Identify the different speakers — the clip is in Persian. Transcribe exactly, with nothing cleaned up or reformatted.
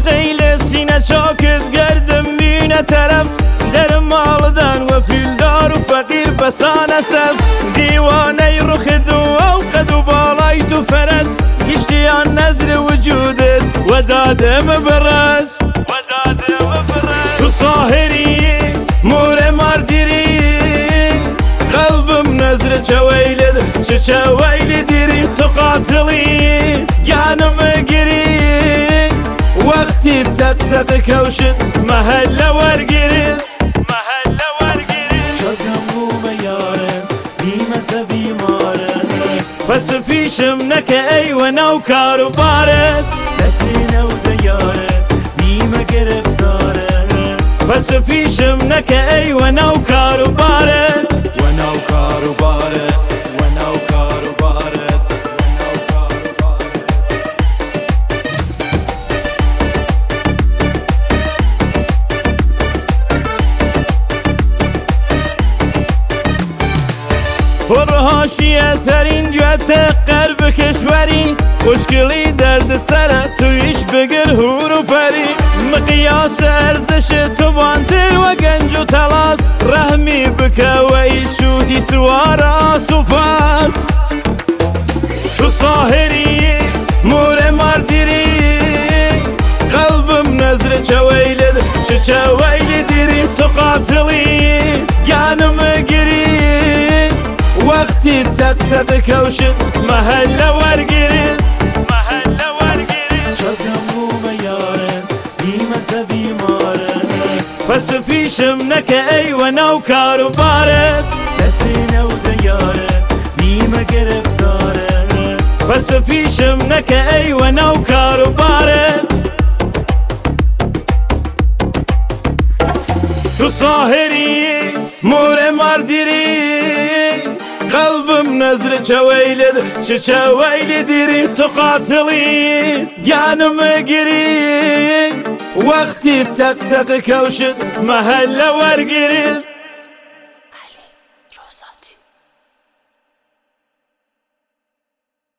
Speaker 1: غیل سینه چاکت گردم بینه طرف در مالدان و پولدار و فقیر بسانه سف دیوانه رخ دو و قد و بالای تو فرس گشتیان نظر وجودت و دادم برس و دادم برس تو ساهری مور مردیری قلبم نظر چویلد چه چویل دیری تو قاتلی گانم گیری وقتی تق تق کوشد محله ورگیرید محله ورگیرید شدم بوم یاره بیمسه بیماره پس پیشم نکه ای و نو کارو بارد دستی نو دیاره بیمه گرفتاره پس پیشم نکه ای و نو کارو بارد و نو کارو بارد و نو کارو بارد پرهاشیه ترین جوت قلب کشوری خوشگلی درد سره تویش بگر هور و پری مقیاس ارزش تو بانتر و گنج و تلاس رحمی بکه و ایشوتی سوارا سپاس تو ساهری مور مردیری قلبم نظر چویلد چه چویل دیری تو قاتلی گانم گیری وقتی تق تق کوشد محله ورگیرید محله ورگیرید شدم بوم یاره بیمسه بیماره پس پیشم نکه ای و نو کارو بارد دستی نو دیاره بیمه گرفتاره پس پیشم نکه ای و نو کارو بارد تو ساهری مور مردیری قلبم نظر چویلد چه چویل دیری تو قاتلی گانم گیری وقتی تق تق کوشد محله ورگیرید